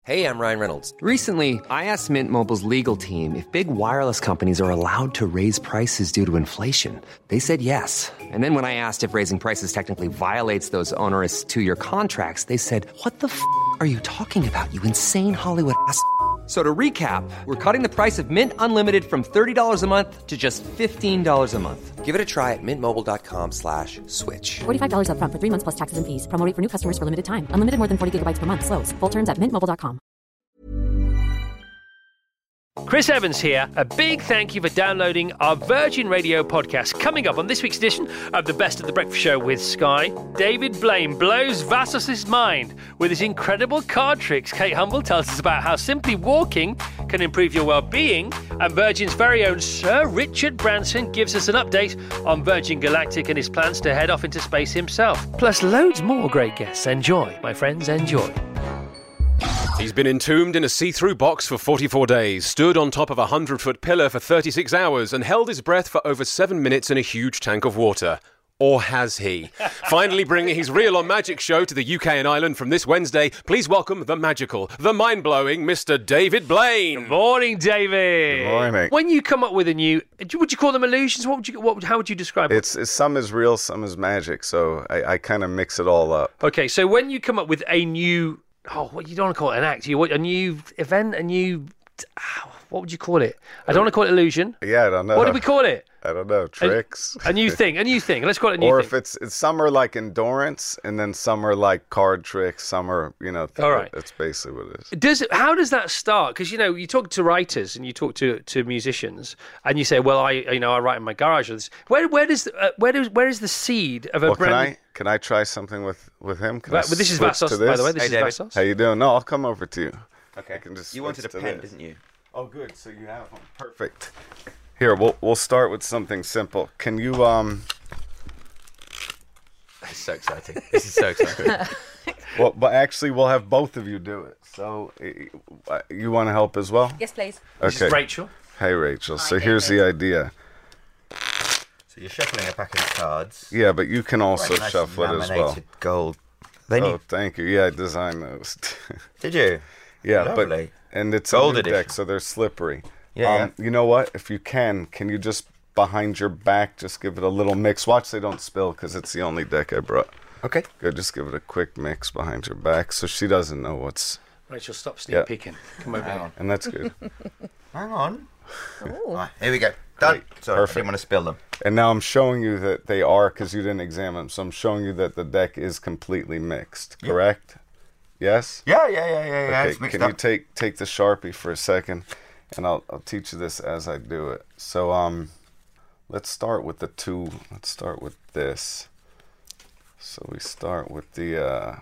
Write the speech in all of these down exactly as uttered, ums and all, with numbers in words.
Hey, I'm Ryan Reynolds. Recently, I asked Mint Mobile's legal team if big wireless companies are allowed to raise prices due to inflation. They said yes. And then when I asked if raising prices technically violates those onerous two-year contracts, they said, what the f*** are you talking about, you insane Hollywood ass f- So to recap, we're cutting the price of Mint Unlimited from thirty dollars a month to just fifteen dollars a month. Give it a try at mintmobile.com slash switch. forty-five dollars up front for three months plus taxes and fees. Promo rate for new customers for limited time. Unlimited more than forty gigabytes per month. Slows full terms at mint mobile dot com. Chris Evans here. A big thank you for downloading our Virgin Radio podcast. Coming up on this week's edition of the Best of the Breakfast Show with Sky, David Blaine blows Vassos' mind with his incredible card tricks. Kate Humble tells us about how simply walking can improve your well-being, and Virgin's very own Sir Richard Branson gives us an update on Virgin Galactic and his plans to head off into space himself. Plus loads more great guests. Enjoy, my friends, enjoy. He's been entombed in a see-through box for forty-four days, stood on top of a hundred-foot pillar for thirty-six hours, and held his breath for over seven minutes in a huge tank of water. Or has he? Finally bringing his Real on Magic show to the U K and Ireland from this Wednesday, please welcome the magical, the mind-blowing Mister David Blaine. Good morning, David. Good morning. When you come up with a new, would you call them illusions? What would you? What? How would you describe it? It's, it's some is real, some is magic. So I, I kind of mix it all up. Okay, so when you come up with a new, oh, what you don't want to call it an act, you want a new event, a new, what would you call it? I don't want to call it illusion. Yeah, I don't know. What do we call it? I don't know. Tricks. A, a new thing. A new thing. Let's call it a new or thing. if it's, it's some are like endurance, and then some are like card tricks. Some are, you know. All right. That's basically what it is. Does it, how does that start? Because you know, you talk to writers and you talk to, to musicians, and you say, "Well, I you know I write in my garage." Or this. Where where does uh, where does where is the seed of a well, brand? can I can I try something with, with him? Can Well, I this is switch Vassos, to this? by the way. This Hey, is David. Vassos. How you doing? No, I'll come over to you. Okay. I can just You wanted a switch to pen, this. didn't you? Oh, good. So you have one. Perfect. Here, we'll we'll start with something simple. Can you um? This is so exciting. This is so exciting. Well, but actually, we'll have both of you do it. So, uh, you want to help as well? Yes, please. This is Rachel. Hey, Rachel. Hi, So here's the idea. So you're shuffling a pack of cards. Yeah, but you can also Nice shuffle it as well. laminated gold. They Oh, need. thank you. Yeah, I designed those. Did you? yeah, Lovely. but and it's Gold a new edition. deck, so they're slippery. Yeah, Um, you know what? If you can, can you just behind your back, just give it a little mix? Watch they don't spill, because it's the only deck I brought. Okay. Good. Just give it a quick mix behind your back, so she doesn't know what's. Rachel, stop sneak Yeah. peeking. Come over here. And that's good. Hang on. Right, here we go. Done. Great. Sorry, Perfect. I didn't want to spill them. And now I'm showing you that they are, because you didn't examine them. So I'm showing you that the deck is completely mixed. Correct? Yes. Yeah, yeah, yeah, yeah, yeah. Okay. It's mixed Can up. you take take the Sharpie for a second, and I'll I'll teach you this as I do it. So um, let's start with the two. Let's start with this. So we start with the uh,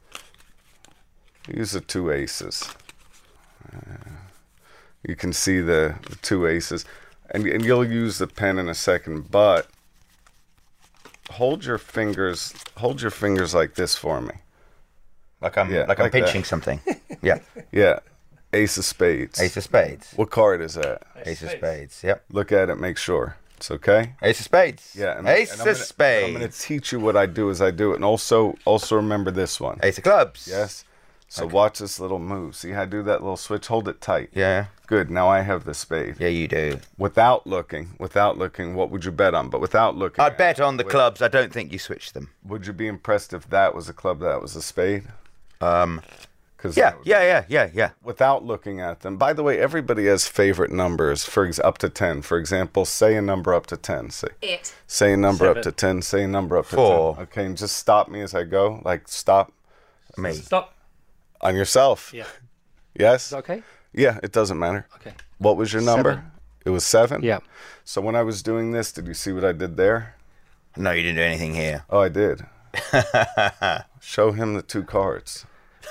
use the two aces. Uh, you can see the, the two aces, and and you'll use the pen in a second, but hold your fingers hold your fingers like this for me. Like I'm, Yeah, like I'm like that. pinching something. Yeah. Yeah, ace of spades. Ace of spades. What card is that? Ace of spades. Yep. Look at it, make sure it's okay. Ace of spades. Yeah, and, Ace and of I'm gonna, spades. I'm going to teach you what I do as I do it, and also also remember this one. Ace of clubs. Yes. So watch this little move. See how I do that little switch? Hold it tight. Yeah. Good. Now I have the spade. Yeah, you do. Without looking, without looking, what would you bet on? But without looking, I'd bet on the would, clubs. I don't think you switched them. Would you be impressed if that was a club, that was a spade? Um. Cause Yeah, yeah, yeah, yeah, yeah. Without looking at them. By the way, everybody has favorite numbers. For ex- up to ten. For example, say a number up to ten. Say Eight. say a number Seven. up to ten. Say a number up to Four. ten. Okay, and just stop me as I go. Like stop Me. Stop. on yourself. Yeah. Yes. Is that okay? Yeah. It doesn't matter. Okay. What was your number? Seven. It was seven. Yeah. So when I was doing this, did you see what I did there? No, you didn't do anything here. Oh, I did. Show him the two cards.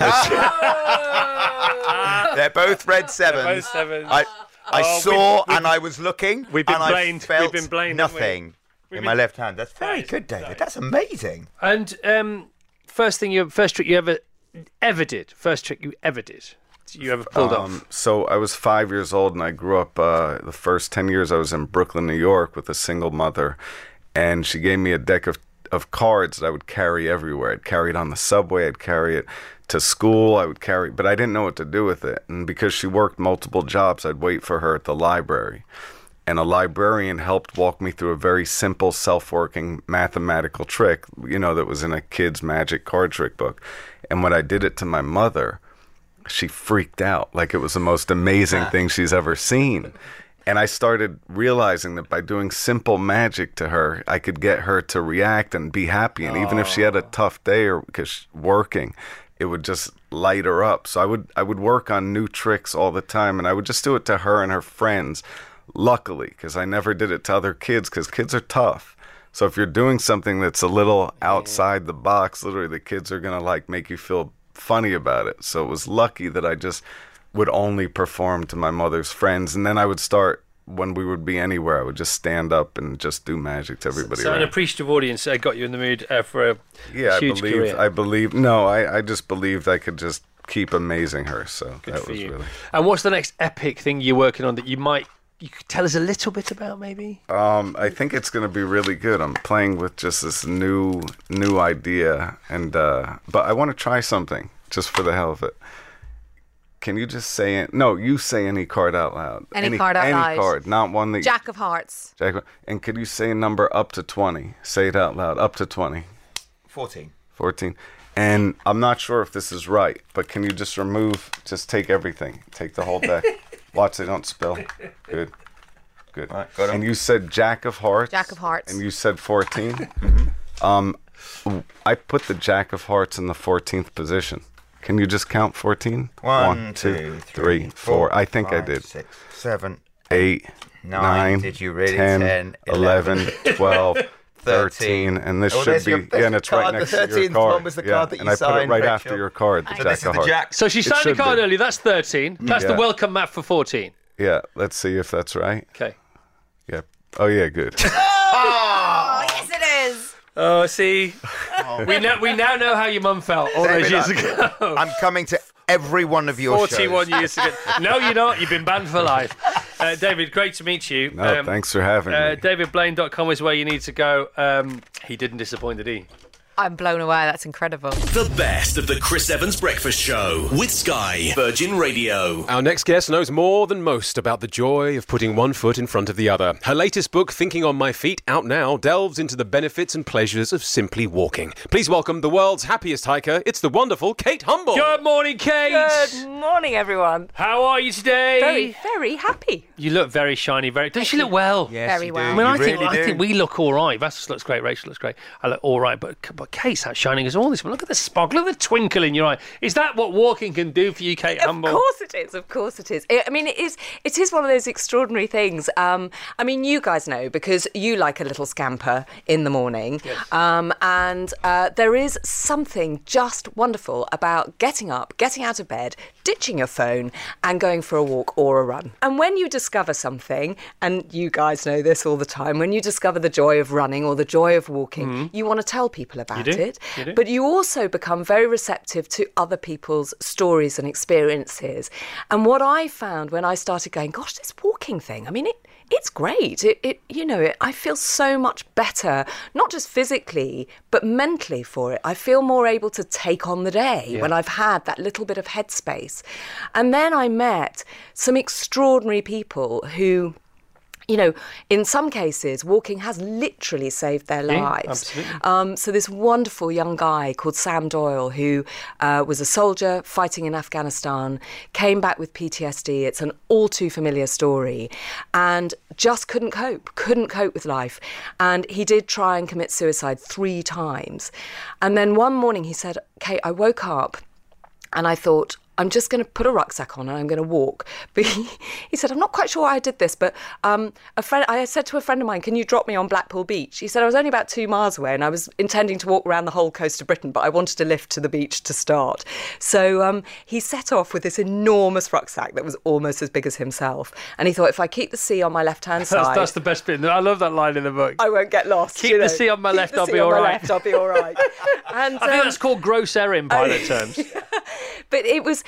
They're both red sevens. both sevens. I, I Oh, saw we've- and I was looking. We've been and I blamed. felt We've been blamed, haven't we? nothing We've in been- my left hand. That's very Nice, good, David. nice. That's amazing. And um, first thing you, first trick you ever, ever did. First trick you ever did. You ever pulled off. Um, so I was five years old, and I grew up. Uh, the first ten years I was in Brooklyn, New York, with a single mother, and she gave me a deck of of cards that I would carry everywhere. I'd carry it on the subway. I'd carry it to school. I would carry, but I didn't know what to do with it. And because she worked multiple jobs, I'd wait for her at the library. And a librarian helped walk me through a very simple, self-working mathematical trick, you know, that was in a kid's magic card trick book. And when I did it to my mother, she freaked out like it was the most amazing thing she's ever seen. And I started realizing that by doing simple magic to her, I could get her to react and be happy. And even if she had a tough day or because working, it would just light her up. So I would I would work on new tricks all the time, and I would just do it to her and her friends. Luckily, because I never did it to other kids, because kids are tough. So if you're doing something that's a little outside the box, literally the kids are going to like make you feel funny about it. So it was lucky that I just would only perform to my mother's friends. And then I would start, when we would be anywhere, I would just stand up and just do magic to everybody. So around. an appreciative audience uh, got you in the mood uh, for a yeah, huge I believe, career. I believe, no, I, I just believed I could just keep amazing her. So Good that for was you. really... And what's the next epic thing you're working on that you might, you could tell us a little bit about maybe? Um, I think it's going to be really good. I'm playing with just this new, new idea, and uh, but I want to try something just for the hell of it. Can you just say it? No, you say any card out loud. Any card out any loud. Any card, not one that. Jack of Hearts. Jack. of- And could you say a number up to twenty? Say it out loud. Up to twenty. fourteen. fourteen. And I'm not sure if this is right, but can you just remove? Just take everything. Take the whole deck. Watch they don't spill. Good. Good. Right, got 'em. And you said Jack of Hearts. Jack of Hearts. And you said fourteen. Mm-hmm. Um, I put the Jack of Hearts in the fourteenth position. Can you just count fourteen? One, two, three, four. I think I five, did. Six, seven, Eight, nine. nine, Did you really? ten, ten, eleven, twelve, thirteen. thirteen, and this Oh, should there's be your- there's yeah, and your it's right card. next The to your thirteenth card. one was the yeah, card that and you I put it signed, right Rachel. after your card, the So Jack this is of the Hearts. Jack. So she It signed the should card be. early, that's thirteen. That's the Yeah. welcome mat for fourteen. Yeah, let's see if that's right. Okay. Yep. Oh yeah, good. Oh, yes, it is. Oh, see, we know we now know how your mum felt all those David, years I- ago. I'm coming to every one of your Forty-one shows. years ago. No, you're not. You've been banned for life. Uh, David, great to meet you. No, thanks for having uh, me. david blaine dot com is where you need to go. Um, he didn't disappoint, did he? I'm blown away. That's incredible. The best of the Chris Evans Breakfast Show with Sky Virgin Radio. Our next guest knows more than most about the joy of putting one foot in front of the other. Her latest book, Thinking on My Feet, out now, delves into the benefits and pleasures of simply walking. Please welcome the world's happiest hiker. It's the wonderful Kate Humble. Good morning, Kate. Good morning, everyone. How are you today? Very, very happy. You look very shiny. Very. Does she look well? Yes, Very you well. do. I mean, You I think really I do. think we look all right. Vassos looks great. Rachel looks great. I look all right, but but Kate's out shining as all this. But look at the sparkle, look at the twinkle in your eye. Is that what walking can do for you, Kate Humble? Of course it is. Of course it is. I I mean, it is. It is one of those extraordinary things. Um, I mean, you guys know because you like a little scamper in the morning, um, and uh, there is something just wonderful about getting up, getting out of bed, ditching your phone, and going for a walk or a run. And when you discover something, and you guys know this all the time, when you discover the joy of running or the joy of walking, you want to tell people about do. it. You do. But you also become very receptive to other people's stories and experiences. And what I found when I started going, gosh, this walking thing, I mean, it it's great. It, it you know, it, I feel so much better, not just physically, but mentally for it. I feel more able to take on the day when I've had that little bit of headspace. And then I met some extraordinary people who, you know, in some cases, walking has literally saved their Yeah, lives. absolutely. Um, so this wonderful young guy called Sam Doyle, who uh, was a soldier fighting in Afghanistan, came back with P T S D. It's an all too familiar story, and just couldn't cope, couldn't cope with life. And he did try and commit suicide three times. And then one morning he said, Kate, I woke up and I thought, I'm just going to put a rucksack on and I'm going to walk. But he, he said, I'm not quite sure why I did this, but um, a friend, I said to a friend of mine, can you drop me on Blackpool Beach? He said, I was only about two miles away and I was intending to walk around the whole coast of Britain, but I wanted a lift to the beach to start. So um, he set off with this enormous rucksack that was almost as big as himself. And he thought, if I keep the sea on my left-hand That's, side, that's the best bit. I love that line in the book. I won't get lost. Keep you the know. sea on my Keep left, the I'll sea be on all my right. left, I'll be all right. And, I think um, that's called gross error in pilot terms. But it was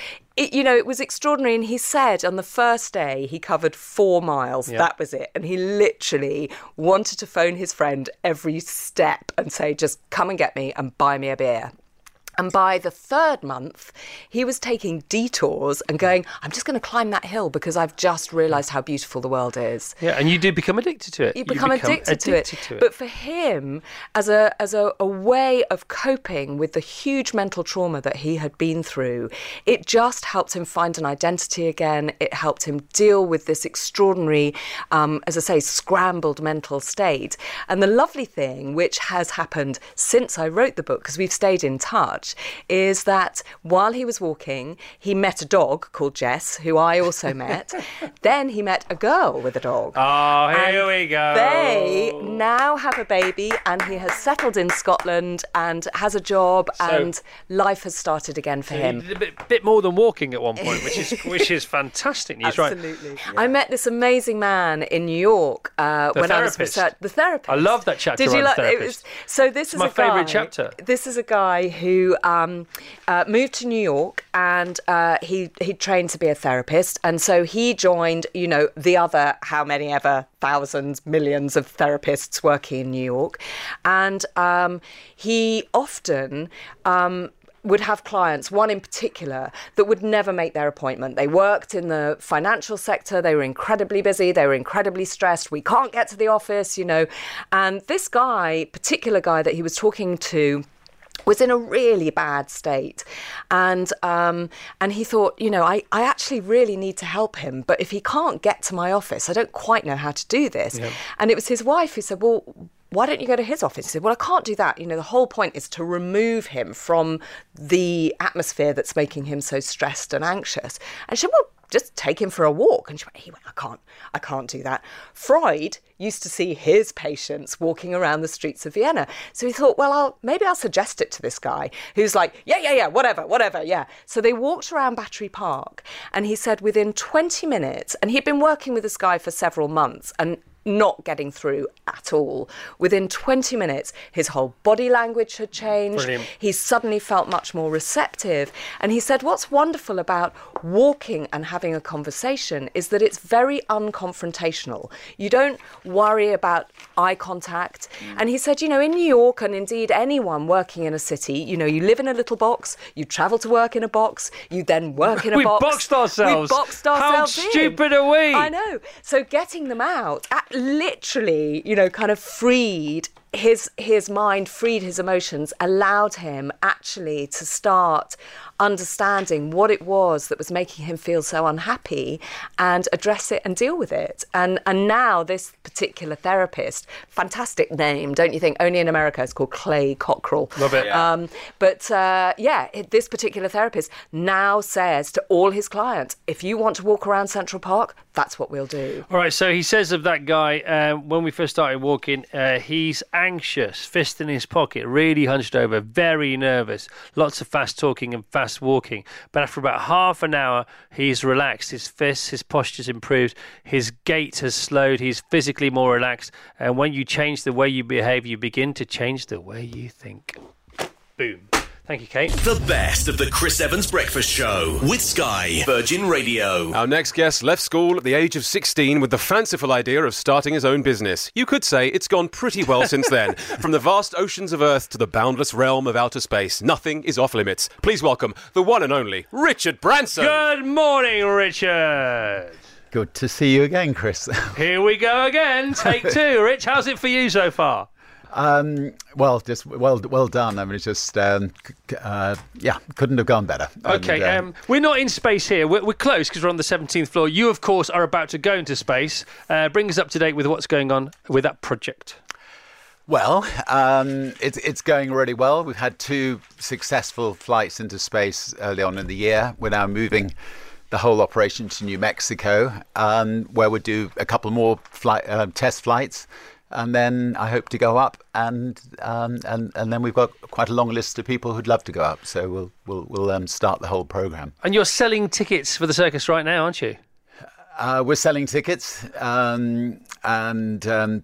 it, you know, it was extraordinary. And he said on the first day he covered four miles. Yeah. That was it. And he literally wanted to phone his friend every step and say, just come and get me and buy me a beer. And by the third month, he was taking detours and going, I'm just going to climb that hill because I've just realised how beautiful the world is. Yeah, and you do become addicted to it. You become, addicted, to, addicted it. to it. But for him, as a as a, a way of coping with the huge mental trauma that he had been through, it just helped him find an identity again. It helped him deal with this extraordinary, um, as I say, scrambled mental state. And the lovely thing, which has happened since I wrote the book, because we've stayed in touch, is that while he was walking, he met a dog called Jess, who I also met. Then he met a girl with a dog. Oh, here And we go. They now have a baby, and he has settled in Scotland and has a job, So- and life has started again for So him. you did a bit, bit more than walking at one point, which is which is fantastic news, right? Absolutely. I met this amazing man in New York uh, The when I was therapist. research. The therapist. I love that chapter Did you on like the it? therapist. Was, so this It's is my a guy, favourite chapter. This is a guy who um, uh, moved to New York, and uh, he he trained to be a therapist, and so he joined, you know, the other how many ever thousands, millions of therapists working in New York, and um, he often. Um, would have clients, one in particular, that would never make their appointment. They worked in the financial sector. They were incredibly busy. They were incredibly stressed. We can't get to the office, you know. And this guy, particular guy that he was talking to, was in a really bad state. And um, and he thought, you know, I, I actually really need to help him. But if he can't get to my office, I don't quite know how to do this. Yeah. And it was his wife who said, well, why don't you go to his office? He said, well, I can't do that. You know, the whole point is to remove him from the atmosphere that's making him so stressed and anxious. And she said, well, just take him for a walk. And she went, he went, I can't, I can't do that. Freud used to see his patients walking around the streets of Vienna. So he thought, well, I'll, maybe I'll suggest it to this guy who's like, yeah, yeah, yeah, whatever, whatever, yeah. So they walked around Battery Park, and he said within twenty minutes, and he'd been working with this guy for several months, and not getting through at all. Within twenty minutes, his whole body language had changed. Brilliant. He suddenly felt much more receptive. And he said, what's wonderful about walking and having a conversation is that it's very unconfrontational. You don't worry about eye contact. Mm. And he said, you know, in New York, and indeed anyone working in a city, you know, you live in a little box, you travel to work in a box, you then work in a We've box. boxed ourselves. We've boxed ourselves How in. stupid are we? I know. So getting them out, at literally, you know, kind of freed his his mind, freed his emotions, allowed him actually to start understanding what it was that was making him feel so unhappy and address it and deal with it. And and now this particular therapist, fantastic name, don't you think? Only in America, it's called Clay Cockrell. Love it. Yeah. Um, but uh, yeah, it- this particular therapist now says to all his clients, if you want to walk around Central Park, that's what we'll do. All right, so he says of that guy, um, when we first started walking, uh, he's anxious, fist in his pocket, really hunched over, very nervous, lots of fast talking and fast walking. But after about half an hour, he's relaxed, his fists, his posture's improved, his gait has slowed, he's physically more relaxed. And when you change the way you behave, you begin to change the way you think. Boom. Thank you, Kate. The best of the Chris Evans Breakfast Show with Sky Virgin Radio. Our next guest left school at the age of sixteen with the fanciful idea of starting his own business. You could say it's gone pretty well since then. From the vast oceans of Earth to the boundless realm of outer space, nothing is off limits. Please welcome the one and only Richard Branson. Good morning, Richard. Good to see you again, Chris. Here we go again. Take two. Rich, how's it for you so far? Um, well, just well, well done. I mean, it's just um, c- uh, yeah, couldn't have gone better. Okay, And, um, we're not in space here. We're, we're close because we're on the seventeenth floor. You, of course, are about to go into space. Uh, bring us up to date with what's going on with that project. Well, um, it's it's going really well. We've had two successful flights into space early on in the year. We're now moving the whole operation to New Mexico, um, where we'll do a couple more flight uh, test flights. And then I hope to go up, and um, and and then we've got quite a long list of people who'd love to go up. So we'll we'll we'll um, start the whole program. And you're selling tickets for the circus right now, aren't you? Uh, we're selling tickets, um, and um,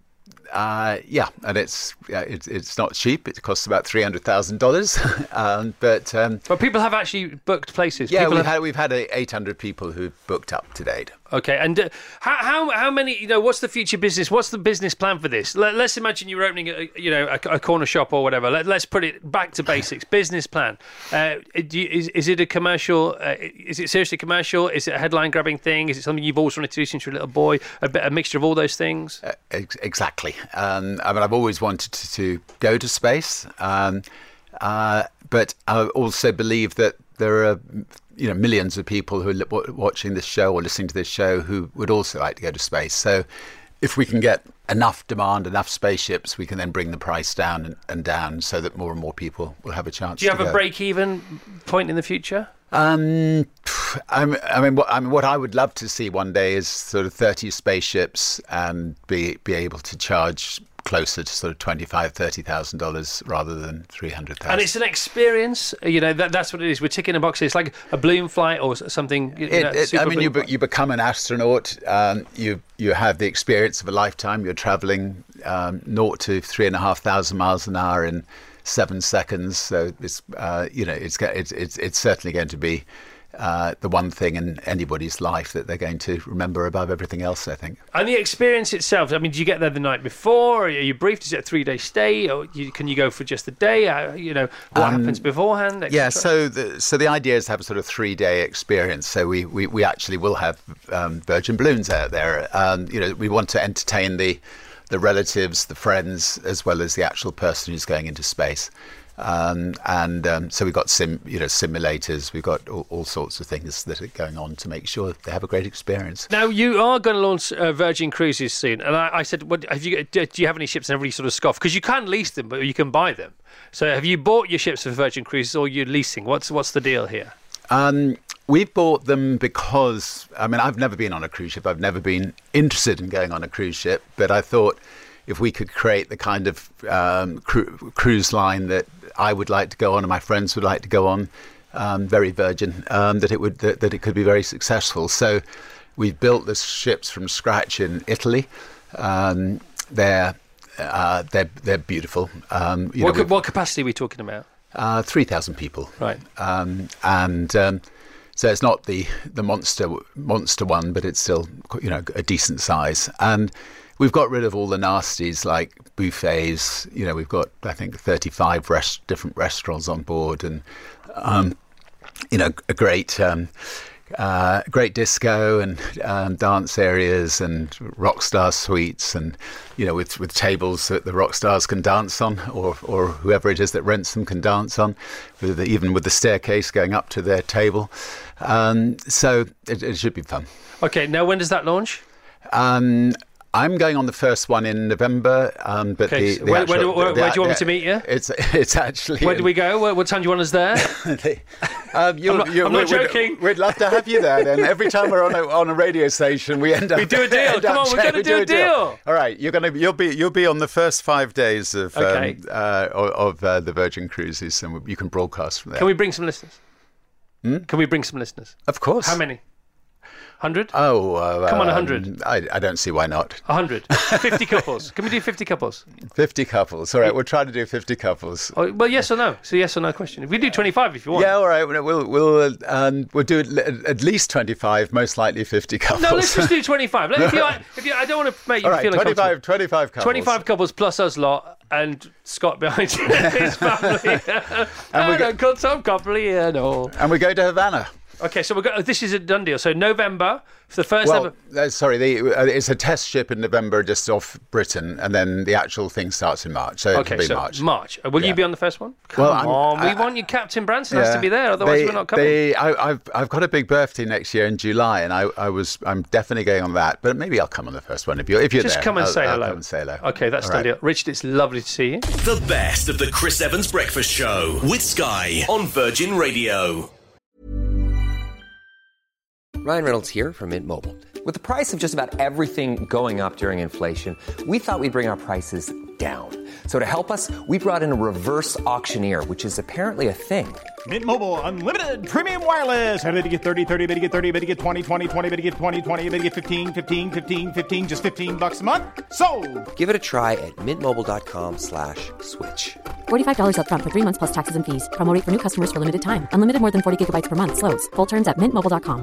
uh, yeah, and it's yeah, it's it's not cheap. It costs about three hundred thousand dollars, um, but um, but people have actually booked places. Yeah, people we've have... had we've had eight hundred people who've booked up to date. Okay, and uh, how, how how many? You know, what's the future business? What's the business plan for this? Let, let's imagine you're opening, a, you know, a, a corner shop or whatever. Let, let's put it back to basics. Business plan. Uh, do you, is is it a commercial? Uh, is it seriously commercial? Is it a headline grabbing thing? Is it something you've always wanted to do since you're a little boy? A bit a mixture of all those things. Uh, ex- exactly. Um, I mean, I've always wanted to, to go to space, um, uh, but I also believe that there are, you know, millions of people who are li- watching this show or listening to this show who would also like to go to space. So if we can get enough demand, enough spaceships, we can then bring the price down and, and down so that more and more people will have a chance to go. Do you have a break-even point in the future? Um, I mean, what, I mean, what I would love to see one day is sort of thirty spaceships and be be able to charge closer to sort of twenty-five, thirty thousand dollars rather than three hundred thousand. And it's an experience, you know. That, that's what it is. We're ticking a box. It's like a balloon flight or something. You it, know, it, I mean, you be, flight. you become an astronaut. Um, you you have the experience of a lifetime. You're traveling um, naught to three and a half thousand miles an hour in seven seconds. So it's uh, you know it's it's it's it's certainly going to be uh, the one thing in anybody's life that they're going to remember above everything else, I think. And the experience itself. I mean, do you get there the night before? Or are you briefed? Is it a three-day stay, or you, can you go for just a day? Uh, you know, what Um, happens beforehand? et Yeah, cetera? so the so the idea is to have a sort of three day experience. So we, we, we actually will have um, Virgin balloons out there. Um, you know, we want to entertain the the relatives, the friends, as well as the actual person who's going into space. Um, and um, so we've got sim, you know, simulators. We've got all, all sorts of things that are going on to make sure they have a great experience. Now, you are going to launch uh, Virgin Cruises soon. And I, I said, what, have you, do you have any ships? And everybody sort of scoffed. Because you can lease them, but you can buy them. So have you bought your ships for Virgin Cruises or you're leasing? What's, what's the deal here? Um, we've bought them because, I mean, I've never been on a cruise ship. I've never been interested in going on a cruise ship. But I thought if we could create the kind of um, cru- cruise line that I would like to go on and my friends would like to go on, um, very Virgin, um, that it would that, that it could be very successful. So we've built the ships from scratch in Italy. Um, they're uh, they're they're beautiful. Um, you What, know, ca- what capacity are we talking about? Uh, three thousand people. Right. Um, and um, so it's not the, the monster monster one, but it's still, you know, a decent size. And we've got rid of all the nasties like buffets. You know, we've got, I think, thirty-five rest- different restaurants on board and, um, you know, a great... Um, Uh, great disco and um, dance areas and rock star suites, and you know, with with tables that the rock stars can dance on, or or whoever it is that rents them can dance on, with the, even with the staircase going up to their table. Um, so it, it should be fun. Okay, now when does that launch? Um, I'm going on the first one in November, um, but Okay, the, so the where, actual, where, do- where, the- where do you want me the- to meet you? It's it's actually. Where do we go? Where, what time do you want us there? Um, you'll- I'm not- you'll- I'm not we'd- joking. We'd, we'd love to have you there. Then every time we're on a, on a radio station, we end up. We do a deal. end Come up on, we're chatting- gonna do we a deal. All right, you're gonna you'll be you'll be on the first five days of Okay. um, uh, of, of uh, the Virgin Cruises, and you can broadcast from there. Can we bring some listeners? Hmm? Can we bring some listeners? Of course. How many? Hundred? Oh, uh, Come on, um, a hundred. I, I don't see why not. A hundred. Fifty couples. Can we do fifty couples? Fifty couples. All right, we'll try to do fifty couples. Oh, well, yes or no. It's a yes or no question. If we do twenty-five, if you want. Yeah, all right. We'll we'll um, we'll do it at least twenty-five, most likely fifty couples. No, let's just do twenty-five. Let- If you, if you, I don't want to make you All right, feel uncomfortable. twenty-five, twenty-five couples. twenty-five couples plus us lot and Scott behind you, his family. and we got Uncle Tom Copley and all. And we go to Havana. Okay, so we're go- this is a done deal. So November for the first Well, ever. uh, sorry, the, uh, it's a test ship in November just off Britain, and then the actual thing starts in March. So Okay, it'll be so March. March. Uh, Will Yeah. you be on the first one? Come Well, I'm- on, we I- want you. Captain Branson has Yeah. to be there, otherwise They- we're not coming. They, I, I've I've got a big birthday next year in July, and I, I was I'm definitely going on that. But maybe I'll come on the first one if you're if you're Just there. come and I'll, say I'll hello. Come and say hello. Okay, that's All the right. deal. Richard, it's lovely to see you. The best of the Chris Evans Breakfast Show with Sky on Virgin Radio. Ryan Reynolds here from Mint Mobile. With the price of just about everything going up during inflation, we thought we'd bring our prices down. So to help us, we brought in a reverse auctioneer, which is apparently a thing. Mint Mobile Unlimited Premium Wireless. How to get thirty, thirty, how to get thirty, how to get twenty, twenty, twenty, how to get twenty, twenty, how to get fifteen, fifteen, fifteen, fifteen, just fifteen bucks a month? Sold! Give it a try at mintmobile.com slash switch. forty-five dollars up front for three months plus taxes and fees. Promo rate for new customers for limited time. Unlimited more than forty gigabytes per month. Slows full terms at mint mobile dot com.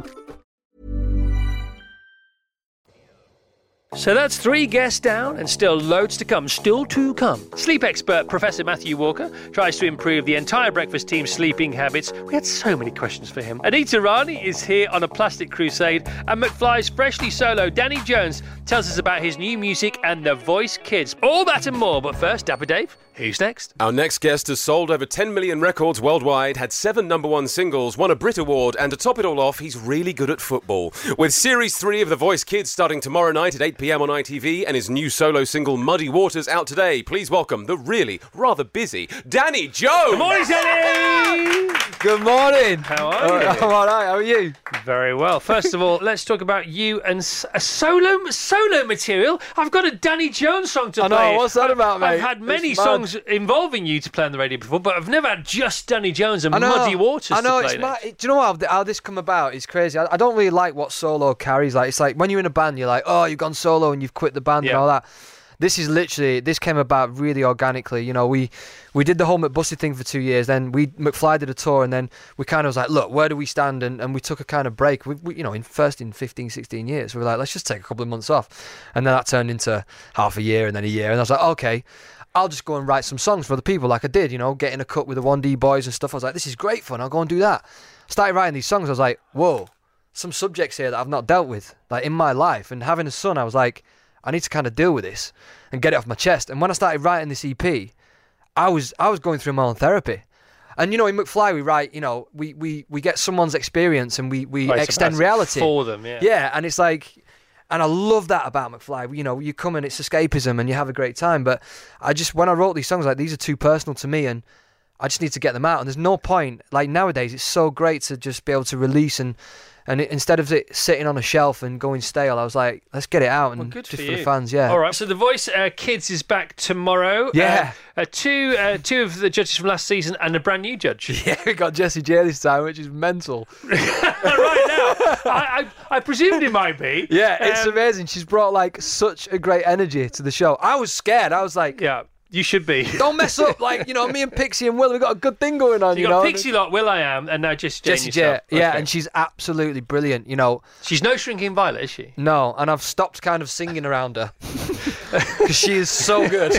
So that's three guests down and still loads to come, still to come. Sleep expert Professor Matthew Walker tries to improve the entire breakfast team's sleeping habits. We had so many questions for him. Anita Rani is here on a plastic crusade, and McFly's freshly solo Danny Jones tells us about his new music and The Voice Kids. All that and more, but first, Dapper Dave, who's next? Our next guest has sold over ten million records worldwide, had seven number one singles, won a Brit Award, and to top it all off, he's really good at football. With Series three of The Voice Kids starting tomorrow night at eight p.m. on I T V and his new solo single Muddy Waters out today, please welcome the really rather busy Danny Jones. Good morning, Danny! Good morning. How are you? Uh, I'm all right. How are you? Very well. First of all, let's talk about you and s- a solo solo material. I've got a Danny Jones song to I know, play. what's that about, mate? I've had many It's mad. songs involving you to play on the radio before, but I've never had just Danny Jones and I know, Muddy Waters I know. to play It's next. mad. Do you know how, how this come about? It's crazy. I, I don't really like what solo carries. Like it's like when you're in a band, you're like, oh, you've gone solo and you've quit the band Yeah. and all that. This is literally, this came about really organically. You know, we we did the whole McBusty thing for two years. Then we McFly did a tour, and then we kind of was like, look, where do we stand? And, and we took a kind of break. We, we, you know, in first in fifteen, sixteen years, we were like, let's just take a couple of months off. And then that turned into half a year and then a year. And I was like, okay, I'll just go and write some songs for other people, like I did. You know, get in a cut with the one D boys and stuff. I was like, this is great fun. I'll go and do that. Started writing these songs. I was like, whoa, some subjects here that I've not dealt with, like in my life. And having a son, I was like, I need to kind of deal with this and get it off my chest. And when I started writing this E P, I was I was going through my own therapy. And you know, in McFly, we write, you know, we we, we get someone's experience and we, we Right, so extend that's reality for them, yeah. Yeah, and it's like, and I love that about McFly. You know, you come and it's escapism and you have a great time. But I just, when I wrote these songs, like these are too personal to me, and I just need to get them out. And there's no point, like nowadays, it's so great to just be able to release and. And it, instead of it sitting on a shelf and going stale, I was like, let's get it out and Well, good just for for, you. the fans, yeah. All right. So The Voice uh, Kids is back tomorrow. Yeah. Uh, uh, two uh, two of the judges from last season and a brand new judge. Yeah, we got Jessie J this time, which is mental. right now, I, I I presumed it might be. Yeah, it's Um, amazing. She's brought like such a great energy to the show. I was scared. I was like, yeah, you should be. Don't mess up. Like, you know, me and Pixie and Will, we've got a good thing going on. You You, got know, Pixie Lot, Will I Am, and now Jessie J. Jessie J. yourself. Yeah, Okay. and she's absolutely brilliant. You know, she's no Shrinking Violet, is she? No, and I've stopped kind of singing around her because she is so good.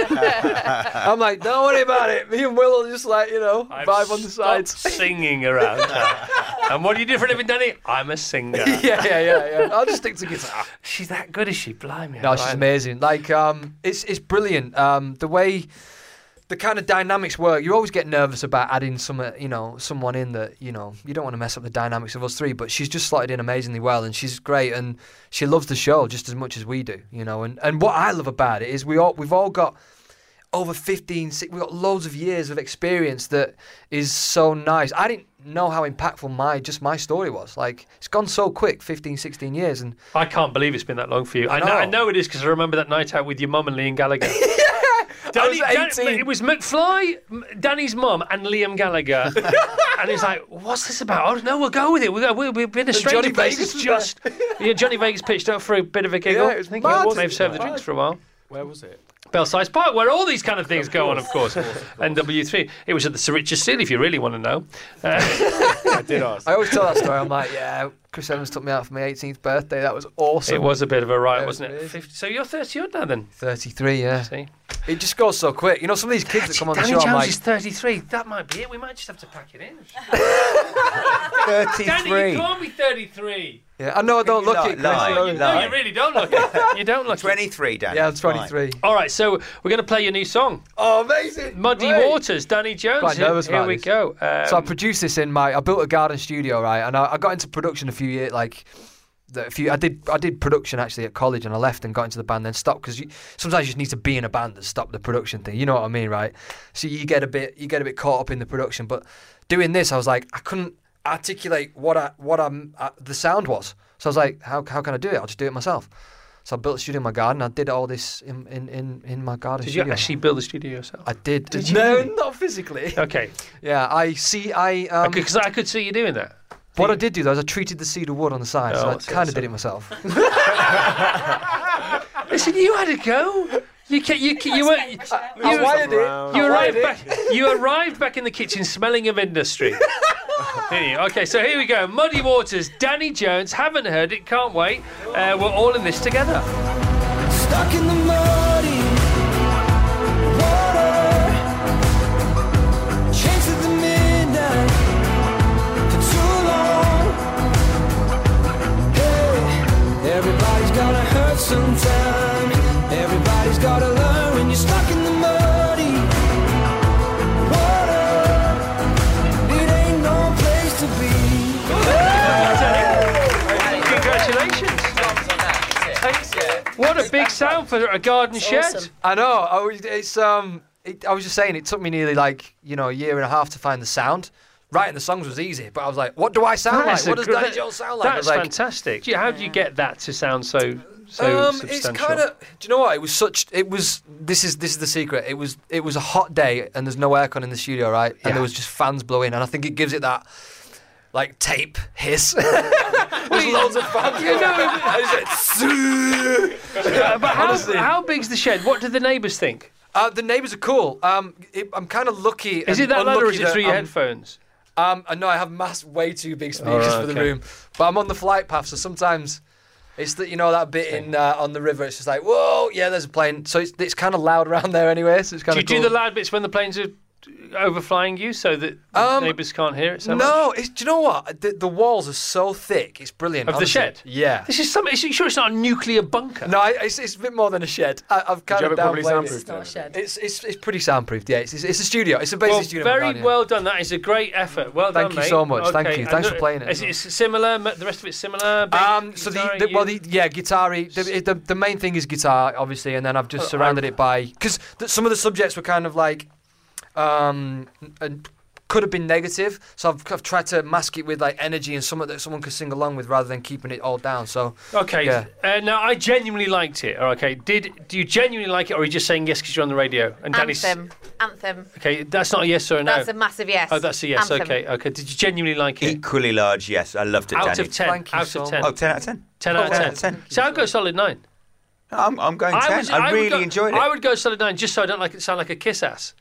I'm like, don't worry about it. Me and Will will just like, you know, I've vibe on the stopped sides. singing around her. And what do you do for a living, Danny? I'm a singer. yeah, yeah, yeah, yeah. I'll just stick to guitar. She's that good, is she? Blimey. No, she's Right. amazing. Like, um, it's it's brilliant. Um, the way the kind of dynamics work. You always get nervous about adding some, uh, you know, someone in that, you know, you don't want to mess up the dynamics of us three. But she's just slotted in amazingly well, and she's great, and she loves the show just as much as we do, you know. And, and what I love about it is we all we've all got over fifteen, six, we've got loads of years of experience that is so nice. I didn't know how impactful my just my story was. Like, it's gone so quick, fifteen, sixteen years, and I can't believe it's been that long for you. I, I know. know. I know it is because I remember that night out with your mum and Liam Gallagher. Danny, I was Dan- eighteen. it was McFly, M- Danny's mum, and Liam Gallagher. And he's like, "What's this about?" Oh no, we'll go with it. We'll go. we- We've been a stranger Johnny place. Vegas It's was just yeah. Johnny Vegas pitched up for a bit of a giggle. Yeah, it was I think mad. it they've served the drinks for a while. Where was it? Belsize Park, where all these kind of things go on, of course. N W three. It was at the Sir Richard Seal, if you really want to know. Uh, I did ask. I always tell that story. I'm like, yeah, Chris Evans took me out for my eighteenth birthday. That was awesome. it was a bit of a riot, Yeah, it was wasn't it? amazing. fifty So you're thirty odd now, then. thirty-three, yeah. See, It just goes so quick. You know, some of these kids that come on the Danny show, Jones I'm like, is thirty-three. That might be it. We might just have to pack it in. thirty-three. Danny, you can't be thirty-three. yeah, I know I don't You look lie- it. Chris, lie, you know. you No, lie. you really don't look it. You don't look it. twenty-three, Danny. Yeah, I'm it's fine. twenty-three. All right, so we're going to play your new song, Oh, amazing. Muddy Great. Waters, Danny Jones. Quite Here- nervous Here about we this. go. Um, So I produced this in my. I built a garden studio, right, and I, I got into production a few years, like the, a few. I did. I did production actually at college, and I left and got into the band, then stopped because sometimes you just need to be in a band and stop the production thing. You know what I mean, right? So you get a bit, you get a bit caught up in the production. But doing this, I was like, I couldn't articulate what I what I'm uh, the sound was. So I was like, how how can I do it? I'll just do it myself. So I built a studio in my garden. I did all this in in, in, in my garden. Did studio. you actually build the studio yourself? I did. Did you No, really? not physically. Okay. Yeah, I see. I um. Because I could see you doing that. What I did do though is I treated the cedar wood on the side, Oh, so I what's kind that, of did it myself. Listen, you had a go. You can, you can, you were you, I wired it. You I arrived wired back. You arrived back in the kitchen smelling of industry. Didn't you? Okay, so here we go. Muddy Waters, Danny Jones. Haven't heard it. Can't wait. Uh, we're all in this together. Stuck in the muddy water, chased at the midnight for too long. Hey, everybody's gonna hurt sometime. Everybody's gotta learn when you're stuck in the muddy water. It ain't no place to be. Congratulations. What a big sound for a garden shed. Awesome. I know. I was, it's um. It, I was just saying, it took me nearly like you know a year and a half to find the sound. Writing the songs was easy, but I was like, what do I sound That's like? What a does good- Danny that- Jones sound like? I That's was like, fantastic. How do you get that to sound so so um, substantial? it's kind of. Do you know what? It was such. It was. This is this is the secret. It was. It was a hot day, and there's no aircon in the studio, right? And Yeah. there was just fans blowing, and I think it gives it that. Like tape hiss. There's loads of fans. You know, I was like, Uh, but how, Honestly. how big's the shed? What do the neighbours think? Uh, the neighbours are cool. Um, it, I'm kind of lucky. Is and it that loud or is unlucky it through your I'm- headphones? Um, I know I have mass, way too big speakers Oh, right, for the okay. room, but I'm on the flight path, so sometimes it's that you know that bit in uh, on the river. It's just like whoa, yeah, there's a plane. So it's it's kind of loud around there anyway. So it's kind Do you of do cool. the loud bits when the planes are overflying you so that Um, neighbours can't hear it so much? No, it's, do you know what? The, the walls are so thick. It's brilliant. Of the honestly. shed? Yeah. This is something. You sure it's not a nuclear bunker? No, I- it's, it's a bit more than a shed. I, I've kind you of have it properly downplayed soundproofed it. then? It's not a shed. It's, it's it's pretty soundproofed. Yeah, it's, it's, it's a studio. It's a basic Well, studio. very Garden, yeah. well done. That is a great effort. Well Thank done, you mate. so much. Thank Okay, you. Thanks and for playing it It's, as well. it's similar. The rest of it's similar. Big Um, so the, guitar, the well, you- the yeah, guitar-y. The, the the main thing is guitar, obviously, and then I've just Oh, surrounded I- it by because some of the subjects were kind of like, um, and could have been negative. So I've, I've tried to mask it with like energy and something that someone could sing along with, rather than keeping it all down. So Okay. yeah. Uh, now I genuinely liked it. Okay. Did do you genuinely like it, or are you just saying yes because you're on the radio? And Danny's Anthem. Anthem. okay. That's not a yes or a no. That's a massive yes. Oh, that's a yes. Anthem. Okay. Okay. Did you genuinely like it? Equally large, yes. I loved it, Out Danny. of ten. Thank you out so of ten. Oh, ten out of ten. ten out of ten ten. out of ten. So I'd go solid nine. I'm, I'm going ten. I, would- would really go, enjoyed it. I would go solid nine just so I don't like it sound like a kiss ass.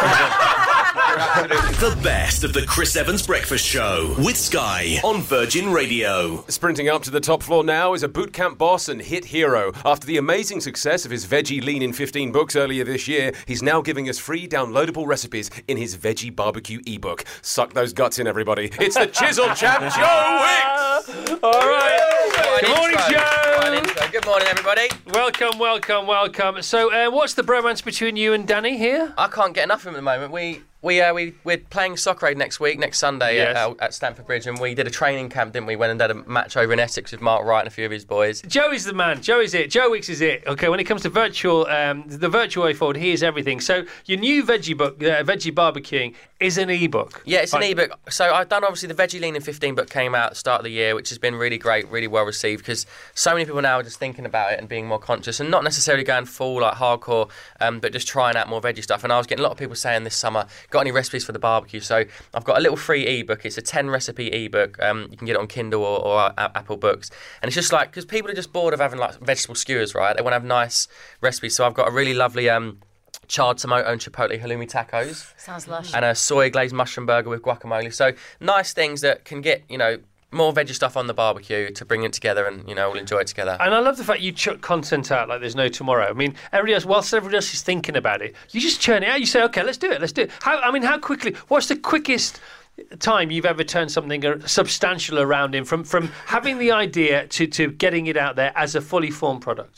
The best of the Chris Evans Breakfast Show with Sky on Virgin Radio. Sprinting up to the top floor now is a boot camp boss and hit hero. After the amazing success of his Veggie Lean in fifteen books earlier this year, he's now giving us free downloadable recipes in his Veggie Barbecue ebook. Suck those guts in, everybody. It's the Chisel Champ, Joe Wicks! All right. Good morning, Joe. Good morning, everybody. Welcome, welcome, welcome. So, uh, what's the bromance between you and Danny here? I can't get enough of him at the moment. We we uh, we we're playing Soccer Aid next week, next Sunday Yes. at, at Stamford Bridge, and we did a training camp, didn't we? Went and did a match over in Essex with Mark Wright and a few of his boys. Joey's the man. Joey's it. Joe Wicks is it. Okay, when it comes to virtual, um, the virtual way forward, he is everything. So your new veggie book, uh, Veggie Barbecuing, is an ebook. Yeah, it's an Right. ebook. So I've done obviously the Veggie Lean in fifteen book came out at the start of the year, which has been really great, really well received because so many people now are just thinking about it and being more conscious and not necessarily going full like hardcore, um, but just trying out more veggie stuff. And I was getting a lot of people saying this summer, got any recipes for the barbecue? So I've got a little free ebook. It's a ten recipe ebook. Um, you can get it on Kindle or, or uh, Apple Books, and it's just like because people are just bored of having like vegetable skewers, right? They want to have nice recipes. So I've got a really lovely um, charred tomato and chipotle halloumi tacos. Sounds lush. And a soy glazed mushroom burger with guacamole. So nice things that can get, you know, more veggie stuff on the barbecue to bring it together and, you know, we'll enjoy it together. And I love the fact you chuck content out like there's no tomorrow. I mean, everybody else, whilst everybody else is thinking about it, you just churn it out. You say, okay, let's do it, let's do it. How, I mean, how quickly, what's the quickest time you've ever turned something substantial around in from, from having the idea to, to getting it out there as a fully formed product?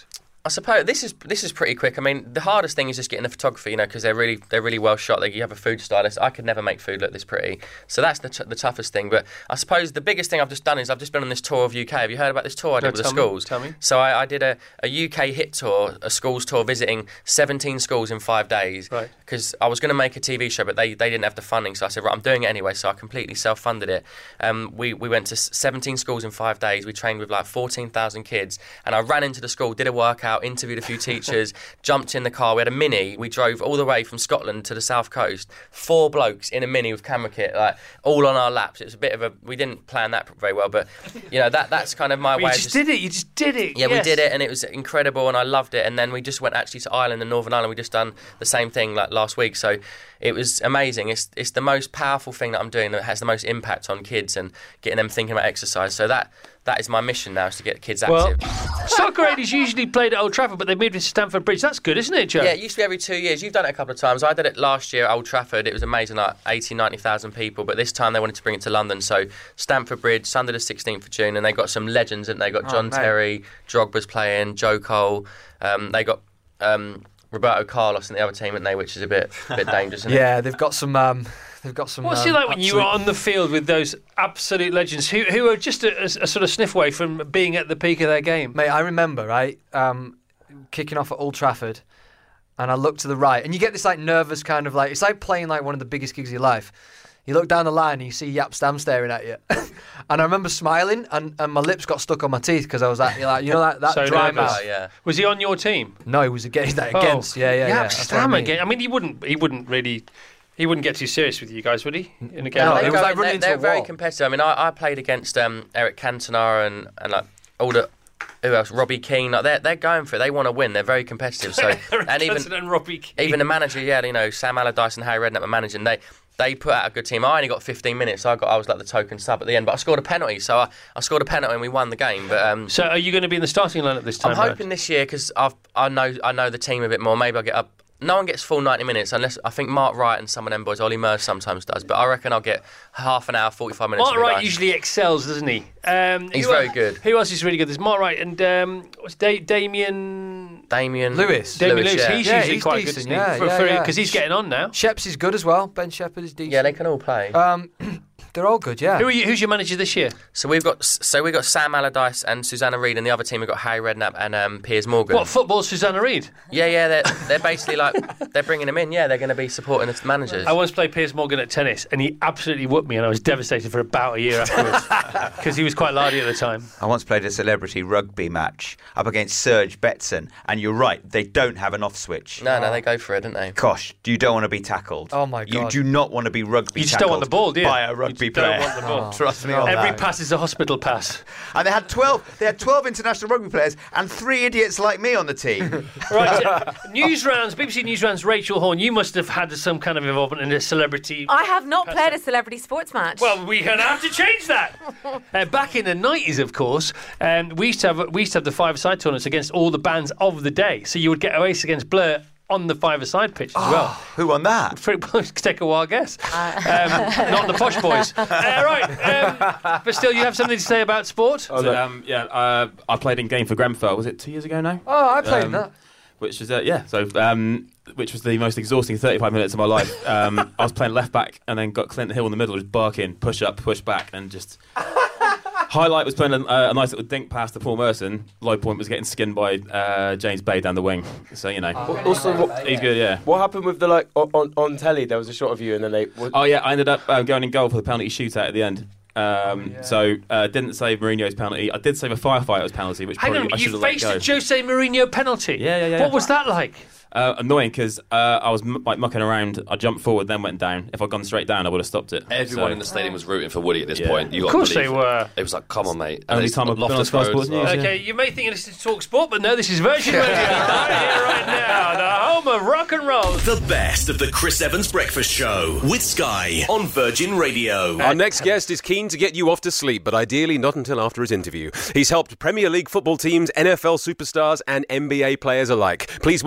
I suppose this is this is pretty quick. I mean, the hardest thing is just getting the photography, you know, because they're really they're really well shot. Like, you have a food stylist. I could never make food look this pretty, so that's the t- the toughest thing. But I suppose the biggest thing I've just done is I've just been on this tour of U K. Have you heard about this tour I did No, with the tell me, schools? tell me. So I, I did a, a U K hit tour, a schools tour, visiting seventeen schools in five days. Right. Because I was going to make a T V show, but they, they didn't have the funding, so I said, right, I'm doing it anyway. So I completely self-funded it. Um, we we went to seventeen schools in five days. We trained with like fourteen thousand kids, and I ran into the school, did a workout, interviewed a few teachers, jumped in the car. We had a Mini. We drove all the way from Scotland to the south coast. Four blokes in a Mini with camera kit, like all on our laps. It was a bit of a. We didn't plan that very well, but you know that that's kind of my But way. you of just did it. You just did it. Yeah, yes. we did it, and it was incredible, and I loved it. And then we just went actually to Ireland and Northern Ireland. We just done the same thing like last week, so it was amazing. It's it's the most powerful thing that I'm doing that has the most impact on kids and getting them thinking about exercise. So that that is my mission now, is to get kids Well, active. Soccer Aid is usually played at Old Trafford, but they've moved it to Stamford Bridge. That's good, isn't it, Joe? Yeah, it used to be every two years. You've done it a couple of times. I did it last year at Old Trafford. It was amazing, like eighty, ninety thousand people. But this time they wanted to bring it to London. So Stamford Bridge, Sunday the sixteenth of June, and they got some legends, and they got Oh, John mate. Terry, Drogba's playing, Joe Cole. Um, they got um, Roberto Carlos in the other team, didn't they? Which is a bit, a bit dangerous. Isn't Yeah, it? they've got some. Um, they've got some. What's um, it like when you were absolute- on the field with those absolute legends who who are just a, a sort of sniff away from being at the peak of their game? Mate, I remember, right, um, kicking off at Old Trafford, and I looked to the right, and you get this like nervous kind of like, it's like playing like one of the biggest gigs of your life. You look down the line and you see Yap Stam staring at you. And I remember smiling, and, and my lips got stuck on my teeth because I was like, like, you know, that, that So dry nervous. mouth. Oh, yeah. Was he on your team? No, he was against that Oh. against. Yeah, yeah, yeah. Yap That's what I Stam mean. again. I mean, he wouldn't. He wouldn't really. He wouldn't get too serious with you guys, would he? In a game No, like it that? was like They're- running into they're a very wall. competitive. I mean, I, I played against um, Eric Cantona and, and like all the. Who else? Robbie Keane. Like they're they're going for it. They want to win. They're very competitive. So Eric and even Cantona and Robbie Keane. even the manager, yeah, you know, Sam Allardyce and Harry Redknapp are managing. They they put out a good team. I only got fifteen minutes. So I got I was like the token sub at the end, but I scored a penalty. So I, I scored a penalty and we won the game. But um, So are you going to be in the starting lineup this time? I'm hoping this year because I've I know I know the team a bit more. Maybe I'll get up. No one gets full ninety minutes unless I think Mark Wright and some of them boys. Ollie Murs sometimes does, but I reckon I'll get half an hour, forty-five minutes. Mark with the Wright guys. usually excels, doesn't he? Um, He's who very else- good. Who else is really good? There's Mark Wright and um, what's da- Damien Damien Lewis. Damien Lewis. yeah. He's Yeah, usually he's quite decent, good, isn't yeah, he? For, yeah, for, yeah. Because he's getting on now. Sheps is good as well. Ben Shepherd is decent. Yeah, they can all play. Um, they're all good, yeah. Who are you, who's your manager this year? So we've got so we've got Sam Allardyce and Susanna Reid, and the other team we've got Harry Redknapp and um, Piers Morgan. What, football Susanna Reid? Yeah, yeah, they're they're basically like they're bringing them in. Yeah, they're going to be supporting the managers. I once played Piers Morgan at tennis, and he absolutely whooped me, and I was devastated for about a year afterwards because he was quite lardy at the time. I once played a celebrity rugby match up against Serge Betson, and you're right, they don't have an off switch. No, no, they go for it, don't they? Gosh, you don't want to be tackled. Oh, my You God. do not want to be rugby You just tackled don't want the ball, do you? by a rugby You just don't player. want the ball. Trust me on Every that. pass is a hospital pass. And they had twelve. They had twelve international rugby players and three idiots like me on the team. Right, uh, news rounds, B B C News rounds, Rachel Horn, you must have had some kind of involvement in a celebrity... I have not played a celebrity sports match. Well, we're going to have to change that. uh, back in the nineties, of course, um, we used to have we used to have the five-a-side tournaments against all the bands of the day. So you would get a race against Blur on the five-a-side pitch as well. Who won that? For, take a wild guess. Um, not the Posh Boys. Uh, right, um, but still, you have something to say about sport? So, um, yeah, uh, I played in game for Grenfell. Was it two years ago now? Oh, I played Um, that. Which was uh, yeah, so um, which was the most exhausting thirty-five minutes of my life. Um, I was playing left back and then got Clint Hill in the middle, just barking, push up, push back, and just. Highlight was playing a, a nice little dink pass to Paul Merson. Low point was getting skinned by uh, James Bay down the wing. So you know, Also, what, he's good. Yeah. what happened with the like on, on, on telly? There was a shot of you, and then they. What, Oh yeah, I ended up uh, going in goal for the penalty shootout at the end. Um, So uh, didn't save Mourinho's penalty. I did save a firefighter's penalty, which Hang probably on, I should you have let faced go. a Jose Mourinho penalty? Yeah, yeah, yeah. What was that like? Uh, annoying because uh, I was m- like mucking around. I jumped forward, then went down. If I'd gone straight down, I would have stopped it. Everyone So- in the stadium was rooting for Woody at this Yeah. point. You Of got course to they believe. were. It was like, come on, mate. Only And time I've been on Loftus Sky Road Sports as well. News, yeah. Okay, you may think this is Talk Sport, but no, this is Virgin Radio. Right here, right now, the home of rock and roll. The best of the Chris Evans Breakfast Show with Sky on Virgin Radio. Our next guest is keen to get you off to sleep, but ideally not until after his interview. He's helped Premier League football teams, N F L superstars, and N B A players alike. Please welcome the author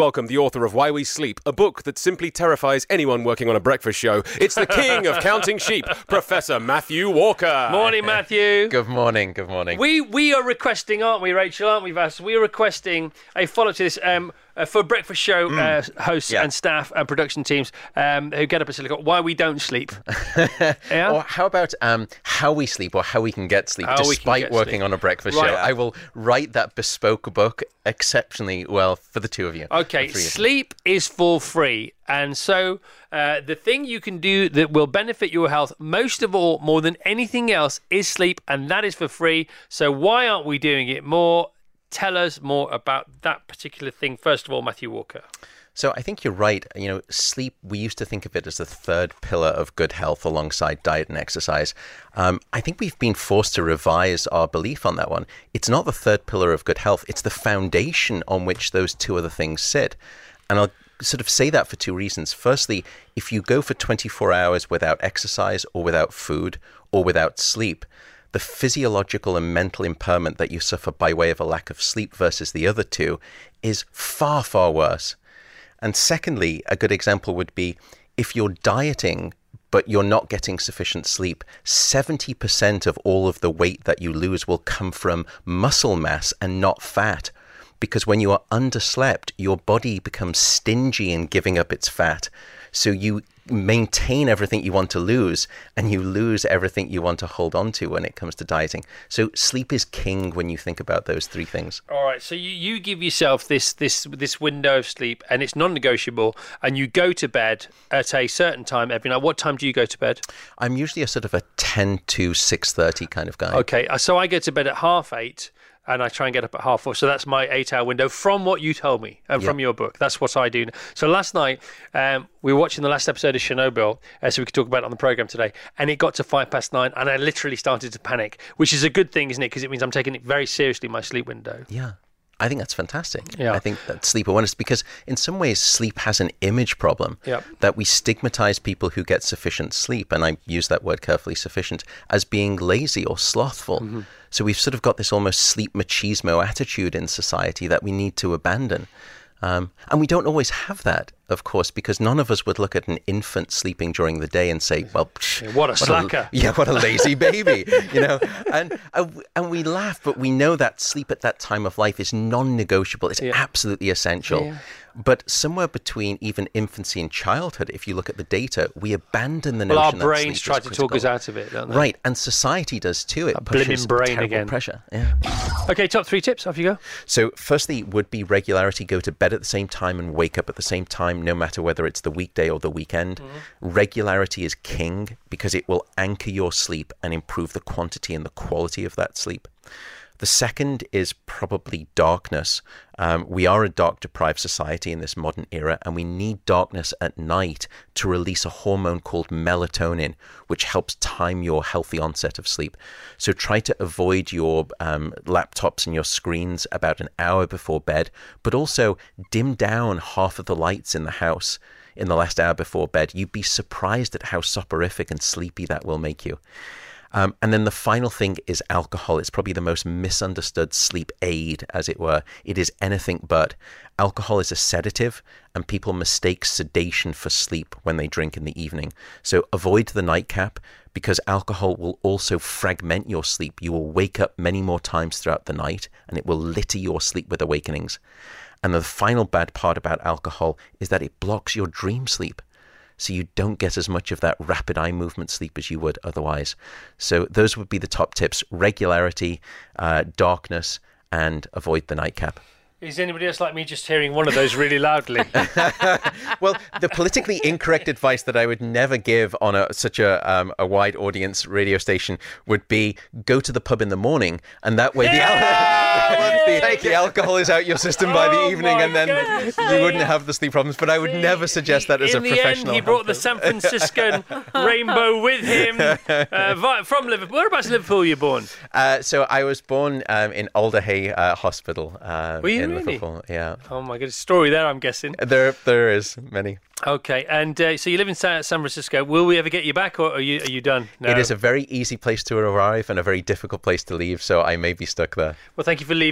author of Why We Sleep, a book that simply terrifies anyone working on a breakfast show. It's the king of counting sheep, Professor Matthew Walker. Morning, Matthew. Good morning, good morning. We we are requesting, aren't we, Rachel, aren't we, Vass? We are requesting a follow to this um, uh, for breakfast show Mm. uh, hosts Yeah. and staff and production teams um, who get up at Silicon, why we don't sleep. Yeah? Or how about um, how we sleep or how we can get sleep How we can despite get working sleep. on a breakfast Right. show? I will write that bespoke book exceptionally well for the two of you. Okay, the three of you. sleep is for free. And so uh, the thing you can do that will benefit your health most of all, more than anything else, is sleep. And that is for free. So why aren't we doing it more? Tell us more about that particular thing. First of all, Matthew Walker. So I think you're right. You know, sleep, we used to think of it as the third pillar of good health alongside diet and exercise. Um, I think we've been forced to revise our belief on that one. It's not the third pillar of good health. It's the foundation on which those two other things sit. And I'll sort of say that for two reasons. Firstly, if you go for twenty-four hours without exercise or without food or without sleep, the physiological and mental impairment that you suffer by way of a lack of sleep versus the other two is far, far worse. And secondly, a good example would be if you're dieting but you're not getting sufficient sleep, seventy percent of all of the weight that you lose will come from muscle mass and not fat. Because when you are underslept, your body becomes stingy in giving up its fat. So you maintain everything you want to lose and you lose everything you want to hold on to when it comes to dieting. So sleep is king when you think about those three things. All right, so you, you give yourself this this this window of sleep and it's non-negotiable and you go to bed at a certain time every night. What time do you go to bed? I'm usually a sort of a ten to six thirty kind of guy. Okay, so I go to bed at half eight and I try and get up at half four. So that's my eight-hour window from what you told me and from Yep. your book. That's what I do. So last night, um, we were watching the last episode of Chernobyl, uh, so we could talk about it on the programme today, and it got to five past nine, and I literally started to panic, which is a good thing, isn't it? Because it means I'm taking it very seriously, my sleep window. Yeah. I think that's fantastic. Yeah. I think that sleep awareness, because in some ways sleep has an image problem. Yep. That we stigmatize people who get sufficient sleep, and I use that word carefully, sufficient, as being lazy or slothful. Mm-hmm. So we've sort of got this almost sleep machismo attitude in society that we need to abandon. Um, and we don't always have that, of course, because none of us would look at an infant sleeping during the day and say, well, psh, What a slacker. yeah, what a lazy baby, you know. And and we laugh, but we know that sleep at that time of life is non-negotiable. It's absolutely essential. Yeah. But somewhere between even infancy and childhood, if you look at the data, we abandon the Well, our notion that brains sleep is try to talk critical. us out of it, don't they? Right, and society does too. It That pushes blimmin' brain terrible again. pressure. Yeah. Okay, top three tips. Off you go. So firstly would be regularity. Go to bed at the same time and wake up at the same time, no matter whether it's the weekday or the weekend. Mm-hmm. Regularity is king because it will anchor your sleep and improve the quantity and the quality of that sleep. The second is probably darkness. Um, we are a dark-deprived society in this modern era, and we need darkness at night to release a hormone called melatonin, which helps time your healthy onset of sleep. So try to avoid your um, laptops and your screens about an hour before bed, but also dim down half of the lights in the house in the last hour before bed. You'd be surprised at how soporific and sleepy that will make you. Um, and then the final thing is alcohol. It's probably the most misunderstood sleep aid, as it were. It is anything but. Alcohol is a sedative, and people mistake sedation for sleep when they drink in the evening. So avoid the nightcap, because alcohol will also fragment your sleep. You will wake up many more times throughout the night, and it will litter your sleep with awakenings. And the final bad part about alcohol is that it blocks your dream sleep. So you don't get as much of that rapid eye movement sleep as you would otherwise. So those would be the top tips: regularity, uh, darkness, and avoid the nightcap. Is anybody else like me just hearing one of those really loudly? Well, the politically incorrect advice that I would never give on a, such a um, a wide audience radio station would be go to the pub in the morning, and that way the, al- the, the alcohol is out your system by the Oh evening, my and then goodness. you wouldn't have the sleep problems. But I would never suggest that as In a the professional. end, he brought the San Franciscan rainbow with him uh, vi- from Liverpool. Whereabouts in Liverpool were you born? Uh, so I was born um, in Alderhay uh, Hospital uh, Were you in really? Liverpool. Yeah, Oh my goodness, story there, I'm guessing. there there is many. Okay, and uh, so you live in San, San Francisco. Will we ever get you back, or are you are you done? No. It is a very easy place to arrive and a very difficult place to leave, so I may be stuck there. Well, thank you for leaving temporarily.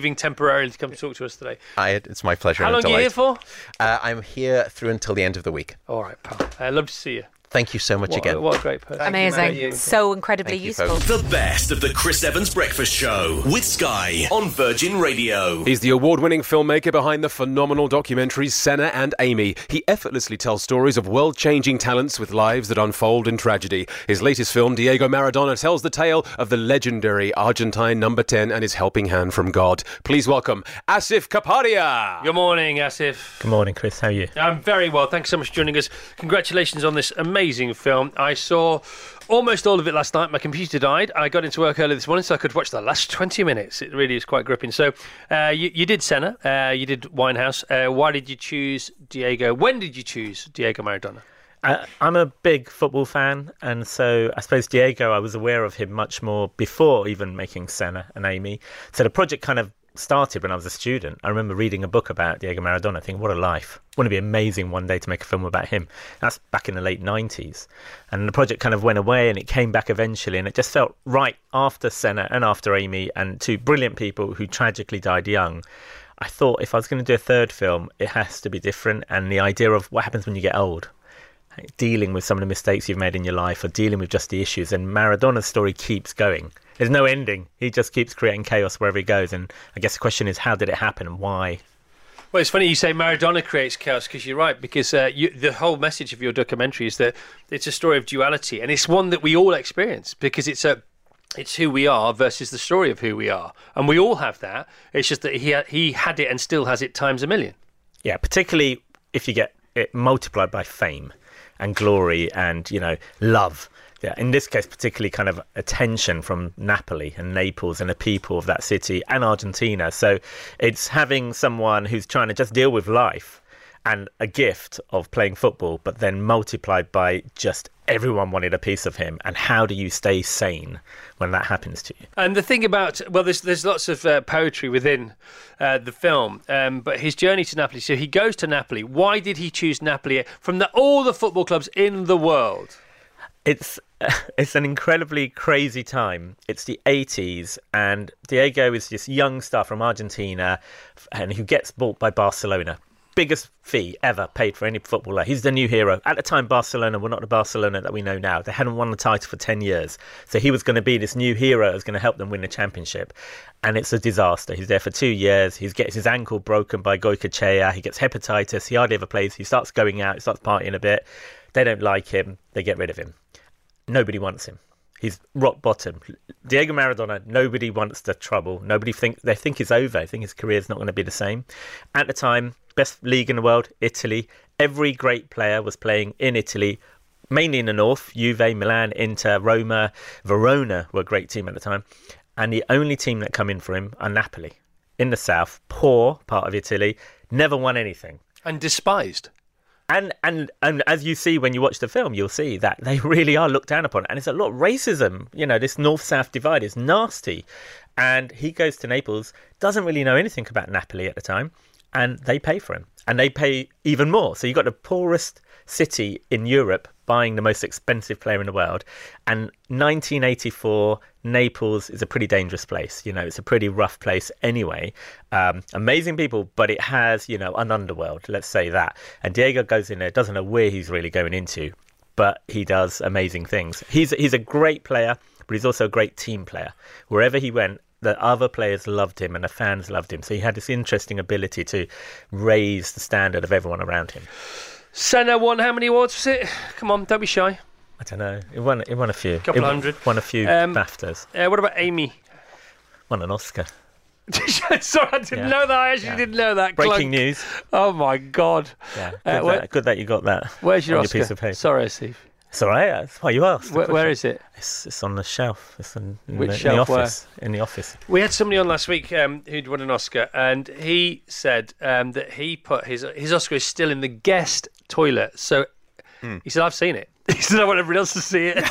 temporarily to come talk to us today. I, it's my pleasure. How and long a are you delight. here for? Uh, I'm here through until the end of the week. All right, pal. I'd love to see you. Thank you so much What, again. what a great person. Amazing. So incredibly Thank you, useful. folks. The best of the Chris Evans Breakfast Show with Sky on Virgin Radio. He's the award-winning filmmaker behind the phenomenal documentaries Senna and Amy. He effortlessly tells stories of world-changing talents with lives that unfold in tragedy. His latest film, Diego Maradona, tells the tale of the legendary Argentine number ten and his helping hand from God. Please welcome Asif Kapadia. Good morning, Asif. Good morning, Chris. How are you? I'm very well. Thanks so much for joining us. Congratulations on this amazing film. I saw almost all of it last night. My computer died. I got into work early this morning so I could watch the last twenty minutes. It really is quite gripping. So uh, you, you did Senna. Uh, you did Winehouse. Uh, why did you choose Diego? When did you choose Diego Maradona? Uh, I'm a big football fan, and so I suppose Diego, I was aware of him much more before even making Senna and Amy. So the project kind of started when I was a student. I remember reading a book about Diego Maradona, thinking, what a life. Wouldn't it be amazing one day to make a film about him? That's back in the late nineties. And the project kind of went away and it came back eventually, and it just felt right after Senna and after Amy, and two brilliant people who tragically died young. I thought if I was going to do a third film, it has to be different, and the idea of what happens when you get old, dealing with some of the mistakes you've made in your life or dealing with just the issues. And Maradona's story keeps going. There's no ending. He just keeps creating chaos wherever he goes. And I guess the question is, how did it happen and why? Well, it's funny you say Maradona creates chaos, because you're right, because uh, you, the whole message of your documentary is that it's a story of duality, and it's one that we all experience, because it's a it's who we are versus the story of who we are. And we all have that. It's just that he ha- he had it and still has it times a million. Yeah, particularly if you get it multiplied by fame and glory and, you know, love. Yeah, in this case, particularly kind of attention from Napoli and Naples and the people of that city and Argentina. So it's having someone who's trying to just deal with life and a gift of playing football, but then multiplied by just everyone wanted a piece of him. And how do you stay sane when that happens to you? And the thing about, well, there's there's lots of uh, poetry within uh, the film, um, but his journey to Napoli, so he goes to Napoli. Why did he choose Napoli from the, all the football clubs in the world? It's it's an incredibly crazy time. It's the eighties, and Diego is this young star from Argentina, and who gets bought by Barcelona. Biggest fee ever paid for any footballer. He's the new hero. At the time, Barcelona were not the Barcelona that we know now. They hadn't won the title for ten years. So he was going to be this new hero who's going to help them win the championship. And it's a disaster. He's there for two years. He gets his ankle broken by Goicoechea. He gets hepatitis. He hardly ever plays. He starts going out. He starts partying a bit. They don't like him. They get rid of him. Nobody wants him. He's rock bottom. Diego Maradona, nobody wants the trouble. Nobody think they think it's over. I think his career's not going to be the same. At the time, best league in the world, Italy. Every great player was playing in Italy, mainly in the north. Juve, Milan, Inter, Roma, Verona were a great team at the time. And the only team that come in for him are Napoli. In the south, poor part of Italy, never won anything. And despised. And, and and as you see when you watch the film, you'll see that they really are looked down upon. And it's a lot of racism. You know, this north-south divide is nasty. And he goes to Naples, doesn't really know anything about Napoli at the time, and they pay for him. And they pay even more. So you've got the poorest city in Europe buying the most expensive player in the world. And nineteen eighty-four, Naples is a pretty dangerous place. You know, it's a pretty rough place anyway. Um, amazing people, but it has, you know, an underworld, let's say that. And Diego goes in there, doesn't know where he's really going into, but he does amazing things. He's he's a great player, but he's also a great team player. Wherever he went, the other players loved him and the fans loved him. So he had this interesting ability to raise the standard of everyone around him. Senna won how many awards was it? Come on, don't be shy. I don't know. It won. It won a few. Couple it hundred. Won a few um, BAFTAs. Uh, what about Amy? Won an Oscar. Sorry, I didn't Yeah. know that. I actually Yeah. didn't know that. Breaking Clunk. news. Oh my God. Yeah. Good, Uh, that, where- good that you got that. Where's your on Oscar? Your piece of paper. Sorry, Steve. It's all right. That's why you asked. Where, where is it? It's, it's on the shelf. It's in, in, Which the, shelf? in the office. In the office. We had somebody on last week um, who'd won an Oscar, and he said um, that he put his his Oscar is still in the guest toilet. So Hmm. he said, "I've seen it." He said, "I want everyone else to see it."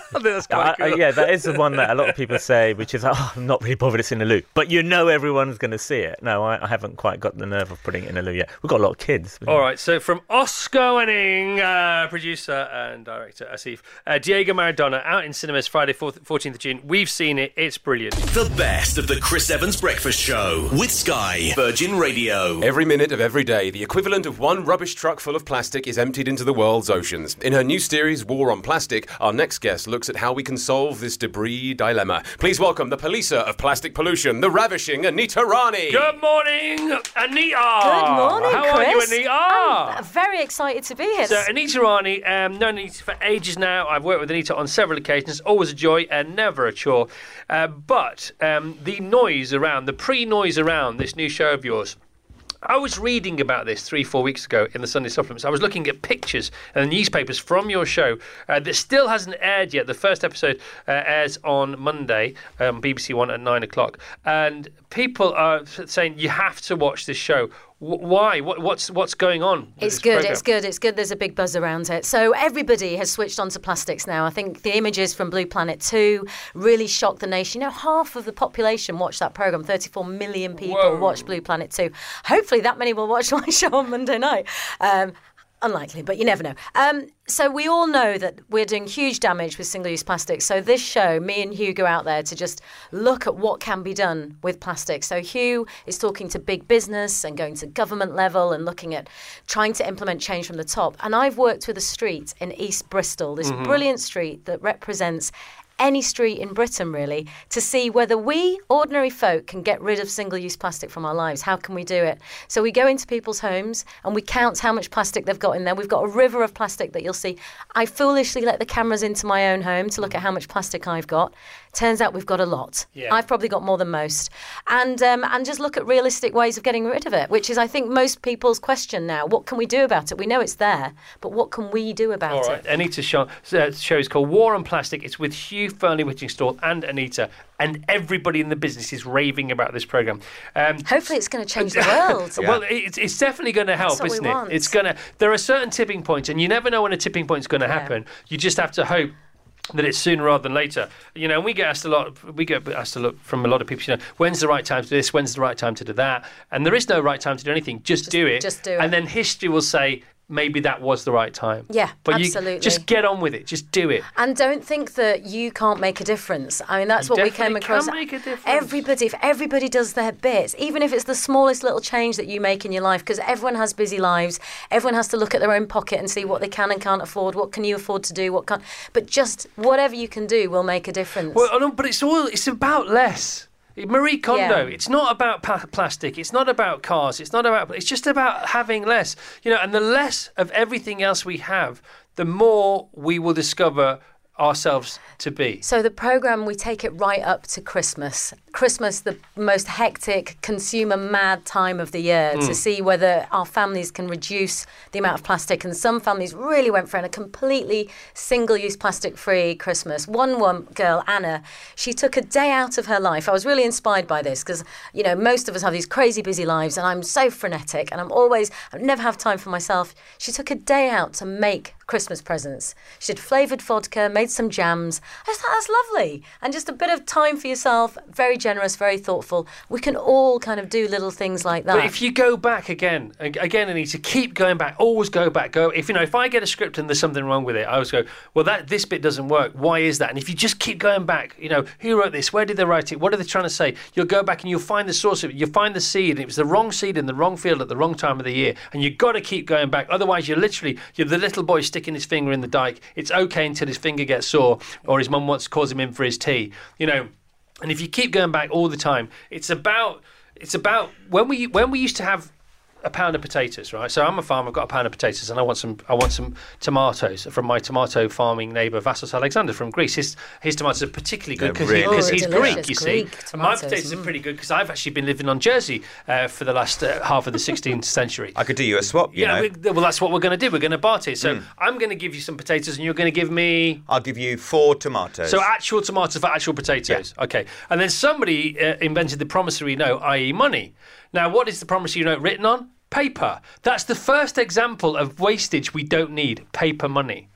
I think that's I, quite I, cool. yeah, that is the one that a lot of people say, which is, oh, I'm not really bothered it's in a loo. But you know everyone's going to see it. No, I, I haven't quite got the nerve of putting it in a loo yet. We've got a lot of kids. All right, so from Oscar-winning uh, producer and director Asif, uh, Diego Maradona, out in cinemas Friday, fourteenth of June. We've seen it. It's brilliant. The best of the Chris Evans Breakfast Show with Sky, Virgin Radio. Every minute of every day, the equivalent of one rubbish truck full of plastic is emptied into the world's oceans. In her new series, War on Plastic, our next guest looks at how we can solve this debris dilemma. Please welcome the policer of plastic pollution, the ravishing Anita Rani. Good morning, Anita. Good morning, How Chris. are you, Anita? I'm very excited to be here. So, Anita Rani, um, known Anita for ages now. I've worked with Anita on several occasions. Always a joy and never a chore. Uh, but um, the noise around, the pre-noise around this new show of yours, I was reading about this three, four weeks ago in the Sunday supplements. I was looking at pictures and newspapers from your show uh, that still hasn't aired yet. The first episode uh, airs on Monday, um, B B C One at nine o'clock. And people are saying you have to watch this show. Why? What, what's what's going on? It's good, program? it's good, it's good. There's a big buzz around it. So everybody has switched onto plastics now. I think the images from Blue Planet two really shocked the nation. You know, half of the population watched that programme. thirty-four million people Whoa. watched Blue Planet two. Hopefully that many will watch my show on Monday night. Um, Unlikely, but you never know. Um, so we all know that we're doing huge damage with single-use plastics. So this show, me and Hugh go out there to just look at what can be done with plastic. So Hugh is talking to big business and going to government level and looking at trying to implement change from the top. And I've worked with a street in East Bristol, this Mm-hmm. brilliant street that represents any street in Britain, really, to see whether we, ordinary folk, can get rid of single-use plastic from our lives. How can we do it? So we go into people's homes and we count how much plastic they've got in there. We've got a river of plastic that you'll see. I foolishly let the cameras into my own home to look at how much plastic I've got. Turns out we've got a lot. Yeah. I've probably got more than most. And um, and just look at realistic ways of getting rid of it, which is, I think, most people's question now. What can we do about it? We know it's there, but what can we do about All it? right, Anita's show, uh, show is called War on Plastic. It's with Hugh Fearnley-Whittingstall and Anita, and everybody in the business is raving about this programme. Um, Hopefully it's going to change the world. Well, it's, it's definitely going to help, That's what isn't we it? want. It's going to. There are certain tipping points, and you never know when a tipping point is going to Yeah. happen. You just have to hope that it's sooner rather than later. You know, and we get asked a lot. We get asked a lot from a lot of people. You know, when's the right time to do this? When's the right time to do that? And there is no right time to do anything. Just, Just- do it. just do it. And then history will say maybe that was the right time. Yeah, but absolutely. you just get on with it. Just do it. And don't think that you can't make a difference. I mean, that's You what we came definitely across. can make a difference. Everybody, if everybody does their bits, even if it's the smallest little change that you make in your life, because everyone has busy lives, everyone has to look at their own pocket and see what they can and can't afford, what can you afford to do, what can't. But just whatever you can do will make a difference. Well, I don't- but it's all. It's about less. Marie Kondo. Yeah. It's not about pa- plastic. It's not about cars. It's not about. It's just about having less. You know, and the less of everything else we have, the more we will discover ourselves to be. So the programme, we take it right up to Christmas. Christmas, the most hectic, consumer mad time of the year, Mm. to see whether our families can reduce the amount of plastic. And some families really went for a completely single-use plastic-free Christmas. One, one girl, Anna, she took a day out of her life. I was really inspired by this because, you know, most of us have these crazy busy lives and I'm so frenetic and I'm always, I never have time for myself. She took a day out to make Christmas presents. She did flavoured vodka, made some jams. I just thought that's lovely. And just a bit of time for yourself, very generous, very thoughtful. We can all kind of do little things like that. But if you go back again, ag- again, Anita, keep going back. Always go back. Go. If you know, if I get a script and there's something wrong with it, I always go, well, that this bit doesn't work. Why is that? And if you just keep going back, you know, who wrote this? Where did they write it? What are they trying to say? You'll go back and you'll find the source of it. You'll find the seed, and it was the wrong seed in the wrong field at the wrong time of the year. And you've got to keep going back. Otherwise, you're literally you're the little boy sticking his finger in the dike. It's okay until his finger gets sore, or his mum wants to call him in for his tea. You know. And if you keep going back all the time, it's about it's about when we when we used to have a pound of potatoes, right? So I'm a farmer, I've got a pound of potatoes, and I want some I want some tomatoes from my tomato farming neighbour Vassos Alexander from Greece. His his tomatoes are particularly good because They're he, really cause good. he's Delicious Greek, you Greek see. And my tomatoes, potatoes are mm. pretty good because I've actually been living on Jersey uh, for the last uh, half of the sixteenth century. I could do you a swap, you Yeah, know. we, well, that's what we're going to do. We're going to barter. So I'm going to give you some potatoes, and you're going to give me. I'll give you four tomatoes. So actual tomatoes for actual potatoes. Okay. And then somebody uh, invented the promissory note, that is money. Now, what is the promissory note written on? Paper. That's the first example of wastage we don't need, paper money.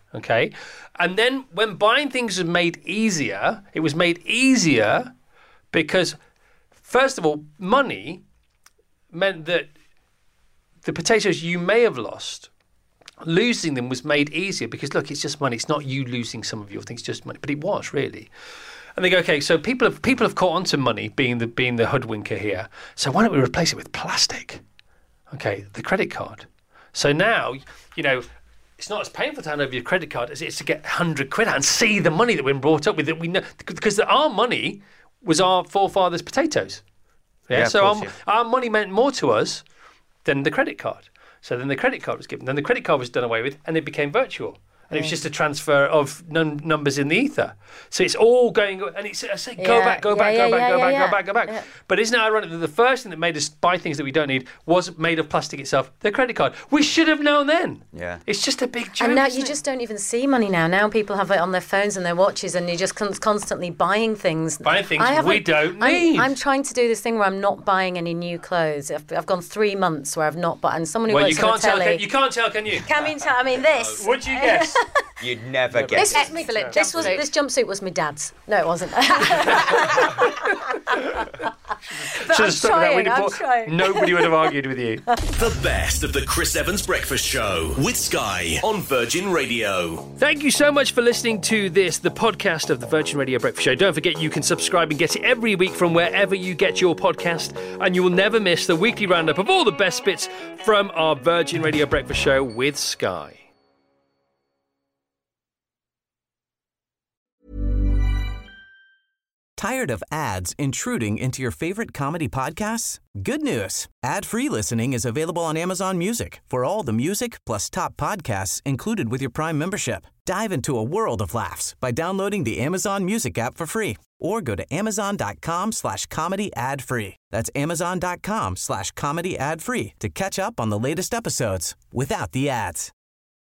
Okay. And then when buying things was made easier, it was made easier because, first of all, money meant that the potatoes you may have lost, losing them was made easier because, look, it's just money. It's not you losing some of your things, just money. But it was, really. And they go, okay, so people have people have caught on to money being the being the hoodwinker here. So why don't we replace it with plastic? Okay, the credit card. So now, you know, it's not as painful to hand over your credit card as it is to get one hundred quid out and see the money that we've been brought up with. That we know, because our money was our forefathers' potatoes. Yeah, Yeah, of so course, our, yeah. our money meant more to us than the credit card. So then the credit card was given. Then the credit card was done away with, and it became virtual. And it was just a transfer of num- numbers in the ether. So it's all going, and it's I say, go Yeah, back, go yeah, back, yeah, go back, yeah, go yeah, back, yeah. go back, go back. Yeah. But isn't it ironic that the first thing that made us buy things that we don't need was made of plastic itself, the credit card? We should have known then. Yeah. It's just a big joke. And now isn't you it? just don't even see money now. Now people have it on their phones and their watches, and you're just con- constantly buying things. Buying things I haven't- we don't I'm, need. I'm trying to do this thing where I'm not buying any new clothes. I've, I've gone three months where I've not bought. And someone who Well, works you on can't the tell. telly. Can, you can't tell, can you? Can mean tell. I mean this. Would you guess? You'd never This guess. was, me, this was this jumpsuit was my dad's. No, it wasn't. But Should I'm have stuck with that when trying, you I'm bought- trying. Nobody would have argued with you. The best of the Chris Evans Breakfast Show with Sky on Virgin Radio. Thank you so much for listening to this, the podcast of the Virgin Radio Breakfast Show. Don't forget you can subscribe and get it every week from wherever you get your podcast, and you will never miss the weekly roundup of all the best bits from our Virgin Radio Breakfast Show with Sky. Tired of ads intruding into your favorite comedy podcasts? Good news. Ad-free listening is available on Amazon Music for all the music plus top podcasts included with your Prime membership. Dive into a world of laughs by downloading the Amazon Music app for free or go to amazon.com slash comedy ad free. That's amazon.com slash comedy ad free to catch up on the latest episodes without the ads.